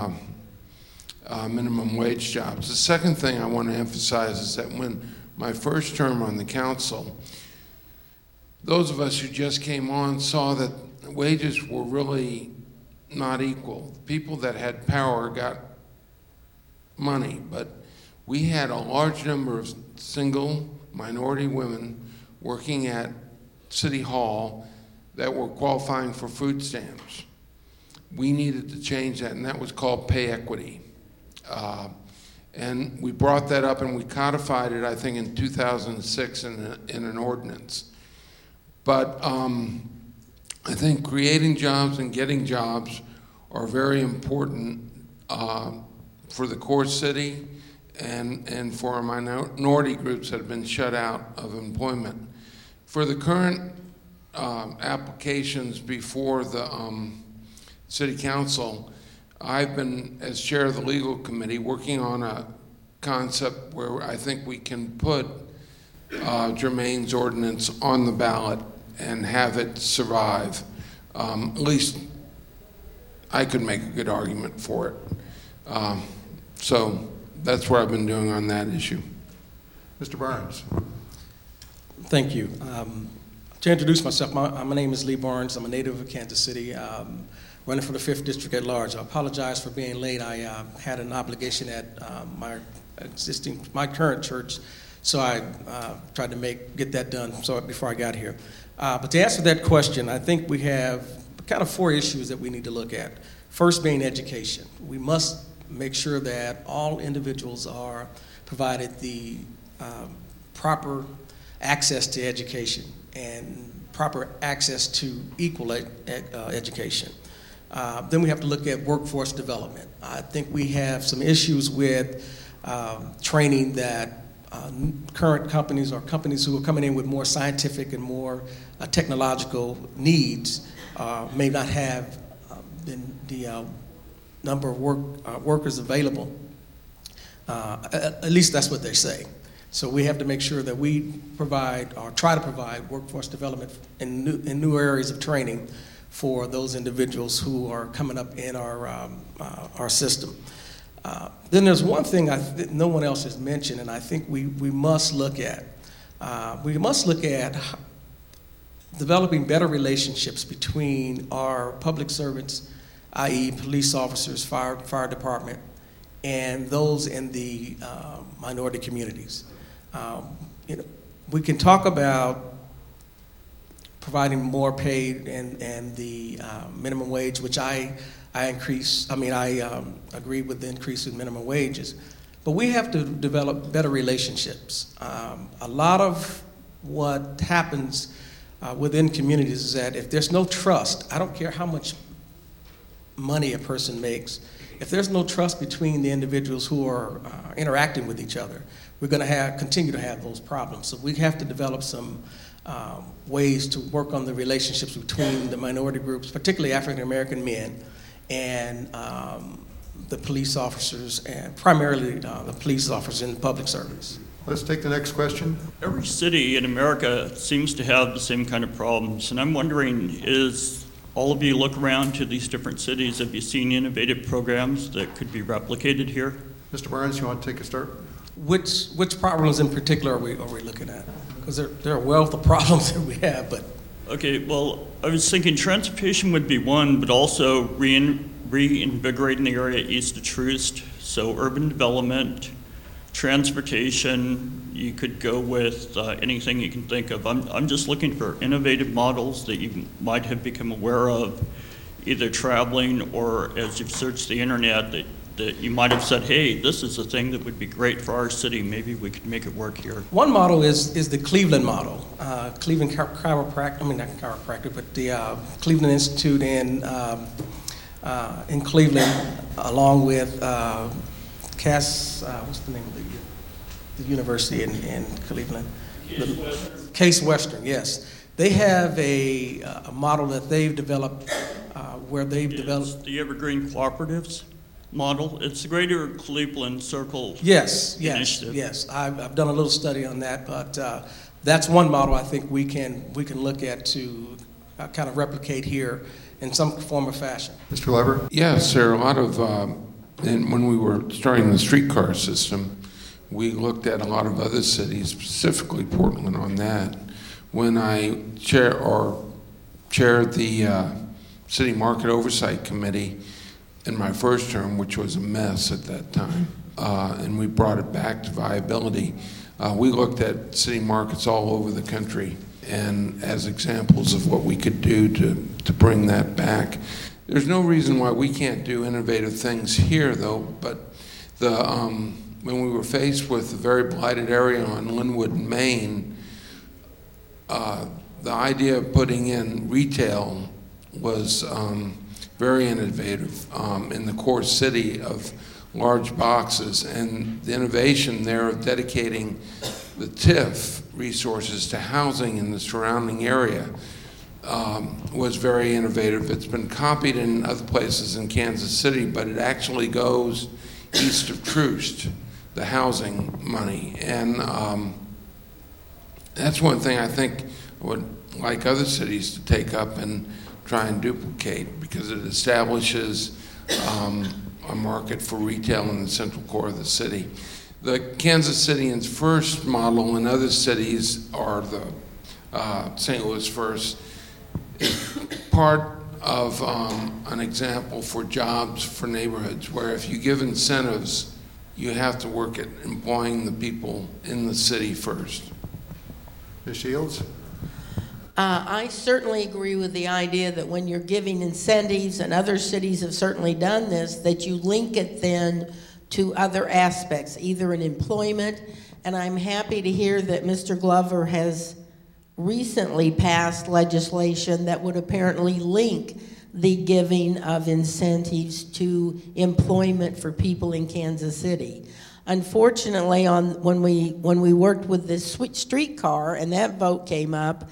minimum wage jobs. The second thing I want to emphasize is that when my first term on the council, those of us who just came on saw that wages were really not equal. People that had power got money, but we had a large number of single minority women working at City Hall that were qualifying for food stamps. We needed to change that, and that was called pay equity. And we brought that up and we codified it, I think, in 2006 in an ordinance. But I think creating jobs and getting jobs are very important for the core city and for our minority groups that have been shut out of employment. For the current applications before the City Council, I've been, as chair of the legal committee, working on a concept where I think we can put Jermaine's ordinance on the ballot and have it survive. At least I could make a good argument for it. So that's what I've been doing on that issue. Mr. Barnes. Thank you. To introduce myself, my name is Lee Barnes. I'm a native of Kansas City, running for the 5th District at large. I apologize for being late. I had an obligation at my current church, so I tried to get that done before I got here. But to answer that question, I think we have kind of 4 issues that we need to look at. First being education. We must make sure that all individuals are provided the proper access to education and proper access to equal education. Then we have to look at workforce development. I think we have some issues with training that current companies or companies who are coming in with more scientific and more technological needs may not have the number of workers available. At least that's what they say. So we have to make sure that we provide or try to provide workforce development in new areas of training for those individuals who are coming up in our system. Then there's one thing no one else has mentioned, and I think we must look at. We must look at developing better relationships between our public servants, i.e. police officers, fire department, and those in the minority communities. We can talk about providing more pay and the minimum wage, which I agree with the increase in minimum wages, but we have to develop better relationships. A lot of what happens within communities is that if there's no trust, I don't care how much money a person makes, if there's no trust between the individuals who are interacting with each other, we're going to continue to have those problems. So we have to develop some ways to work on the relationships between the minority groups, particularly African American men, and the police officers, and primarily the police officers in public service. Let's take the next question. Every city in America seems to have the same kind of problems, and I'm wondering, all of you look around to these different cities, have you seen innovative programs that could be replicated here? Mr. Barnes, you want to take a start? Which problems in particular are we looking at? Because there are a wealth of problems that we have, but... Okay, well, I was thinking transportation would be one, but also reinvigorating the area east of Troost, so urban development, transportation, you could go with anything you can think of. I'm just looking for innovative models that you might have become aware of, either traveling or as you've searched the internet, that you might have said, hey, this is a thing that would be great for our city. Maybe we could make it work here. One model is the Cleveland model. Cleveland chiropractic, but the Cleveland Institute in Cleveland, along with what's the name of the university in Cleveland? Case Western, yes. They have a model that they've developed where they've developed... the Evergreen Cooperatives model. It's the Greater Cleveland Circle Yes. Initiative. Yes. I've done a little study on that, but that's one model I think we can look at to kind of replicate here in some form or fashion. Mr. Glover? Yes, there are a lot of, and when we were starting the streetcar system, we looked at a lot of other cities, specifically Portland, on that. When I chaired the City Market Oversight Committee in my first term, which was a mess at that time, and we brought it back to viability. We looked at city markets all over the country and as examples of what we could do to bring that back. There's no reason why we can't do innovative things here, though, but when we were faced with a very blighted area on Linwood, Maine, the idea of putting in retail was very innovative in the core city of large boxes, and the innovation there of dedicating the TIF resources to housing in the surrounding area was very innovative. It's been copied in other places in Kansas City, but it actually goes east of Troost, the housing money. And that's one thing I think I would like other cities to take up and try and duplicate, because it establishes a market for retail in the central core of the city. The Kansas Cityans First model in other cities, or the St. Louis First, is part of an example for jobs for neighborhoods, where if you give incentives, you have to work at employing the people in the city first. Ms. Shields? I certainly agree with the idea that when you're giving incentives, and other cities have certainly done this, that you link it then to other aspects, either in employment, and I'm happy to hear that Mr. Glover has recently passed legislation that would apparently link the giving of incentives to employment for people in Kansas City. Unfortunately, when we worked with this streetcar and that vote came up,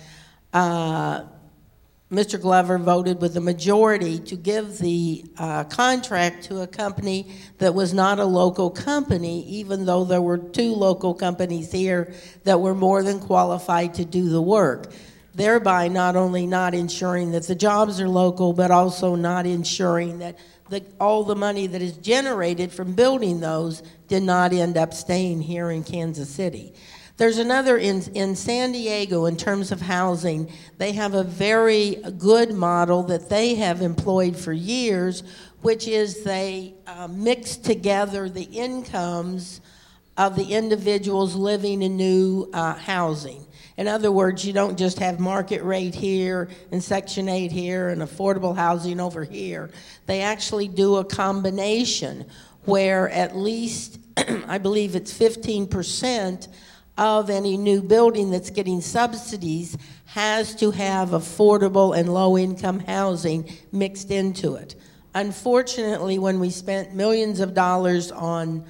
Mr. Glover voted with the majority to give the contract to a company that was not a local company, even though there were 2 local companies here that were more than qualified to do the work, thereby not only not ensuring that the jobs are local, but also not ensuring that all the money that is generated from building those did not end up staying here in Kansas City. There's another in San Diego in terms of housing. They have a very good model that they have employed for years, which is they mix together the incomes of the individuals living in new housing. In other words, you don't just have market rate here and Section 8 here and affordable housing over here. They actually do a combination where at least, I believe it's 15% of any new building that's getting subsidies has to have affordable and low-income housing mixed into it. Unfortunately, when we spent millions of dollars on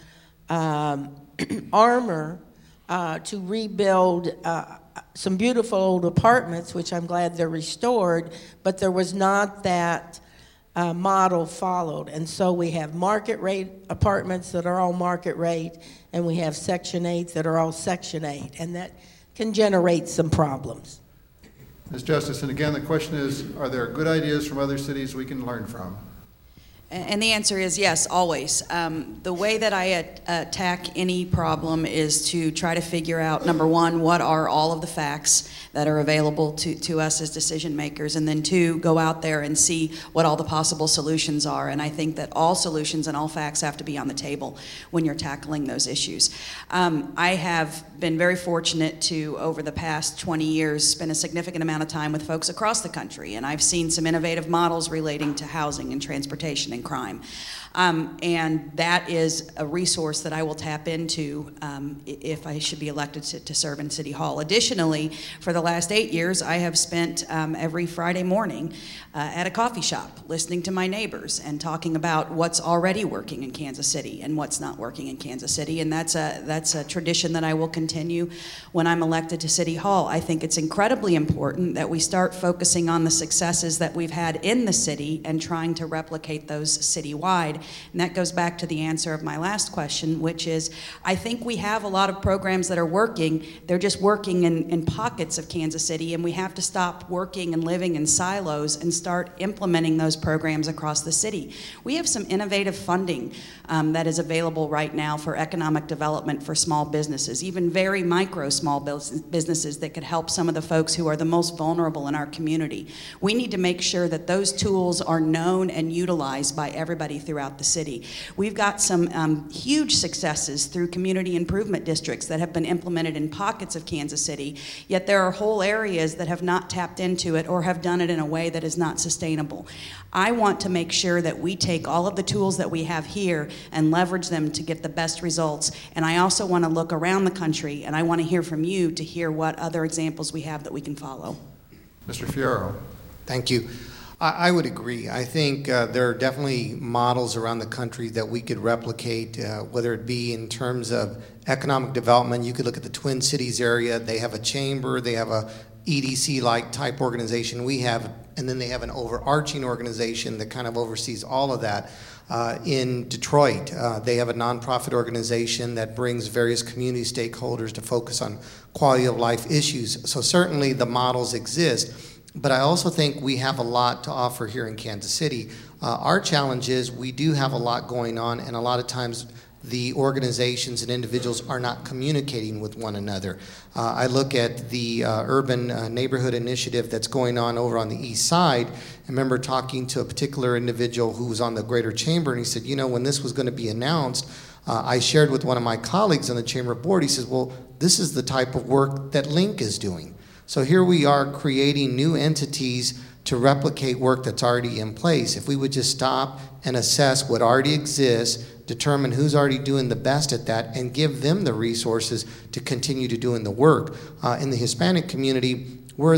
Armour to rebuild some beautiful old apartments, which I'm glad they're restored, but there was not that model followed. And so we have market rate apartments that are all market rate, and we have Section 8 that are all Section 8, and that can generate some problems. Ms. Justice, and again, the question is, are there good ideas from other cities we can learn from? And the answer is yes, always. The way that I attack any problem is to try to figure out, number one, what are all of the facts that are available to us as decision makers, and then 2, go out there and see what all the possible solutions are. And I think that all solutions and all facts have to be on the table when you're tackling those issues. I have been very fortunate to, over the past 20 years, spend a significant amount of time with folks across the country, and I've seen some innovative models relating to housing and transportation and crime. And that is a resource that I will tap into if I should be elected to serve in City Hall. Additionally, for the last 8 years, I have spent every Friday morning at a coffee shop listening to my neighbors and talking about what's already working in Kansas City and what's not working in Kansas City. And that's a tradition that I will continue when I'm elected to City Hall. I think it's incredibly important that we start focusing on the successes that we've had in the city and trying to replicate those initiatives citywide. And that goes back to the answer of my last question, which is, I think we have a lot of programs that are working. They're just working in pockets of Kansas City, and we have to stop working and living in silos and start implementing those programs across the city. We have some innovative funding that is available right now for economic development for small businesses, even very micro small businesses that could help some of the folks who are the most vulnerable in our community. We need to make sure that those tools are known and utilized by everybody throughout the city. We've got some huge successes through community improvement districts that have been implemented in pockets of Kansas City, yet there are whole areas that have not tapped into it or have done it in a way that is not sustainable. I want to make sure that we take all of the tools that we have here and leverage them to get the best results. And I also want to look around the country, and I want to hear from you to hear what other examples we have that we can follow. Mr. Fierro. Thank you. I would agree. I think there are definitely models around the country that we could replicate, whether it be in terms of economic development. You could look at the Twin Cities area. They have a chamber. They have a EDC-like type organization we have, and then they have an overarching organization that kind of oversees all of that. In Detroit, they have a nonprofit organization that brings various community stakeholders to focus on quality of life issues. So certainly the models exist, but I also think we have a lot to offer here in Kansas City. Our challenge is we do have a lot going on, and a lot of times the organizations and individuals are not communicating with one another. I look at the urban neighborhood initiative that's going on over on the east side. I remember talking to a particular individual who was on the Greater Chamber, and he said, you know, when this was going to be announced, I shared with one of my colleagues on the Chamber board. He says, well, this is the type of work that Link is doing. So here we are creating new entities to replicate work that's already in place. If we would just stop and assess what already exists, determine who's already doing the best at that, and give them the resources to continue to doing the work. In the Hispanic community,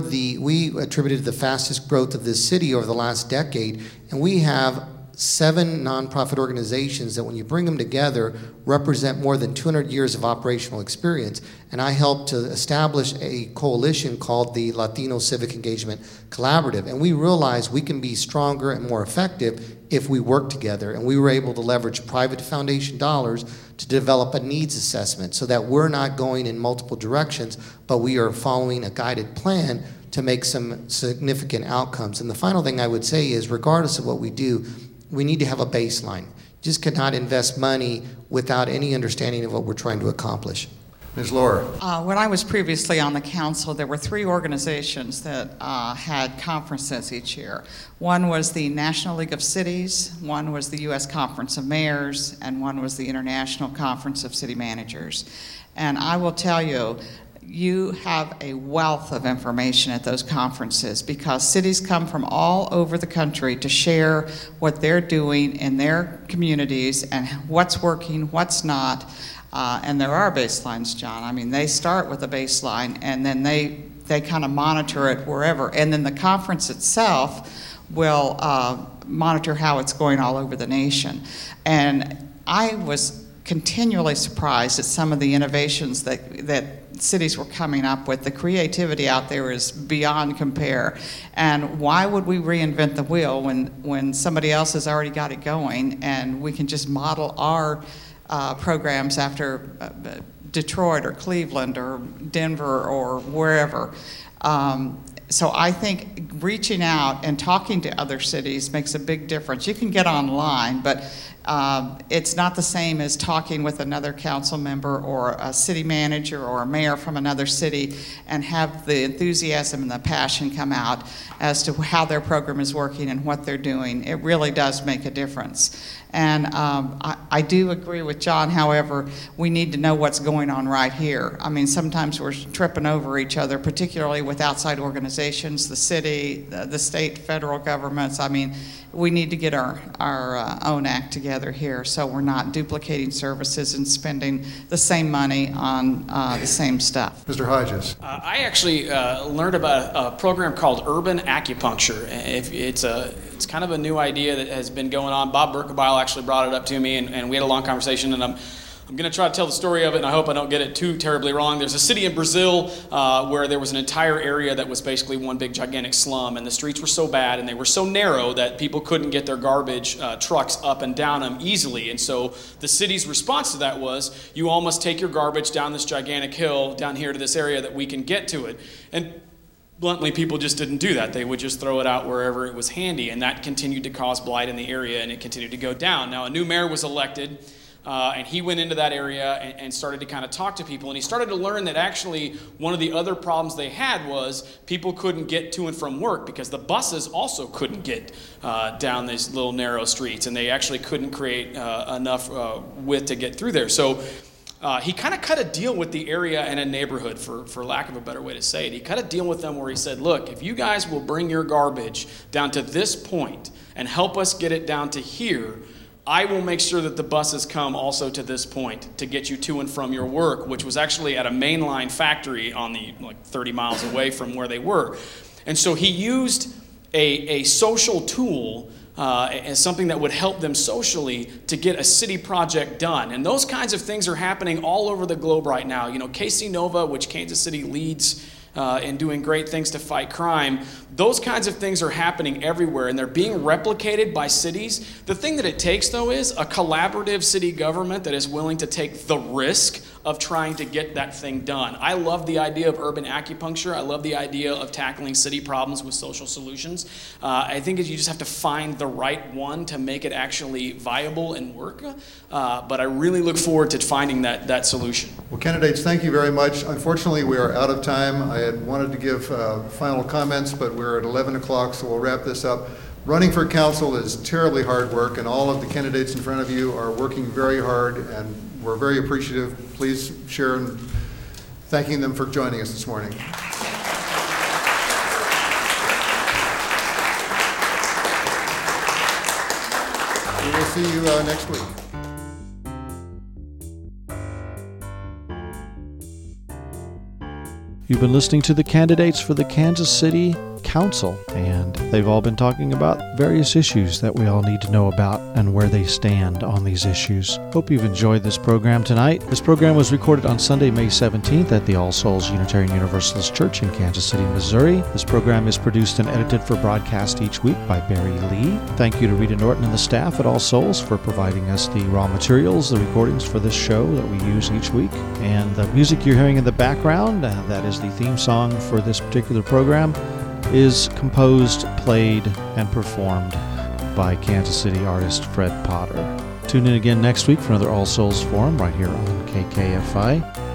we attributed the fastest growth of this city over the last decade, and we have 7 nonprofit organizations that, when you bring them together, represent more than 200 years of operational experience. And I helped to establish a coalition called the Latino Civic Engagement Collaborative. And we realized we can be stronger and more effective if we work together. And we were able to leverage private foundation dollars to develop a needs assessment so that we're not going in multiple directions, but we are following a guided plan to make some significant outcomes. And the final thing I would say is, regardless of what we do, we need to have a baseline. Just cannot invest money without any understanding of what we're trying to accomplish. Ms. Laura. When I was previously on the council, there were 3 organizations that had conferences each year. One was the National League of Cities, one was the U.S. Conference of Mayors, and one was the International Conference of City Managers. And I will tell you, you have a wealth of information at those conferences because cities come from all over the country to share what they're doing in their communities and what's working, what's not. And there are baselines, John. I mean, they start with a baseline and then they kind of monitor it wherever. And then the conference itself will monitor how it's going all over the nation. And I was continually surprised at some of the innovations that cities were coming up with. The creativity out there is beyond compare. And why would we reinvent the wheel when somebody else has already got it going and we can just model our programs after Detroit or Cleveland or Denver or wherever. So I think reaching out and talking to other cities makes a big difference. You can get online, but it's not the same as talking with another council member or a city manager or a mayor from another city and have the enthusiasm and the passion come out as to how their program is working and what they're doing. It really does make a difference. And I do agree with John, however, we need to know what's going on right here. I mean, sometimes we're tripping over each other, particularly with outside organizations, the city, the state, federal governments. I mean, we need to get our own act together here so we're not duplicating services and spending the same money on the same stuff. Mr. Hodges. I actually learned about a program called Urban Acupuncture. It's kind of a new idea that has been going on. Bob Berkebile actually brought it up to me, and we had a long conversation, and I'm I'm going to try to tell the story of it, and I hope I don't get it too terribly wrong. There's a city in Brazil where there was an entire area that was basically one big gigantic slum, and the streets were so bad and they were so narrow that people couldn't get their garbage trucks up and down them easily. And so the city's response to that was, you all must take your garbage down this gigantic hill down here to this area that we can get to it. And bluntly, people just didn't do that. They would just throw it out wherever it was handy, and that continued to cause blight in the area, and it continued to go down. Now, a new mayor was elected, and he went into that area and started to kind of talk to people, and he started to learn that actually one of the other problems they had was people couldn't get to and from work because the buses also couldn't get down these little narrow streets, and they actually couldn't create enough width to get through there. So he kind of cut a deal with the area and a neighborhood, for lack of a better way to say it. He cut a deal with them where he said, look, if you guys will bring your garbage down to this point and help us get it down to here, I will make sure that the buses come also to this point to get you to and from your work, which was actually at a mainline factory on the 30 miles away from where they were. And so he used a social tool as something that would help them socially to get a city project done. And those kinds of things are happening all over the globe right now. You know, KC Nova, which Kansas City leads in doing great things to fight crime, those kinds of things are happening everywhere, and they're being replicated by cities. The thing that it takes, though, is a collaborative city government that is willing to take the risk of trying to get that thing done. I love the idea of urban acupuncture. I love the idea of tackling city problems with social solutions. I think you just have to find the right one to make it actually viable and work. But I really look forward to finding that solution. Well, candidates, thank you very much. Unfortunately, we are out of time. I had wanted to give final comments, but we're at 11 o'clock, so we'll wrap this up. Running for council is terribly hard work, and all of the candidates in front of you are working very hard, and we're very appreciative. Please share in thanking them for joining us this morning. We will see you next week. You've been listening to the candidates for the Kansas City Council, and they've all been talking about various issues that we all need to know about and where they stand on these issues. Hope you've enjoyed this program tonight. This program was recorded on Sunday, May 17th at the All Souls Unitarian Universalist Church in Kansas City, Missouri. This program is produced and edited for broadcast each week by Barry Lee. Thank you to Rita Norton and the staff at All Souls for providing us the raw materials, the recordings for this show that we use each week. And the music you're hearing in the background, that is the theme song for this particular program, is composed, played, and performed by Kansas City artist Fred Potter. Tune in again next week for another All Souls Forum right here on KKFI.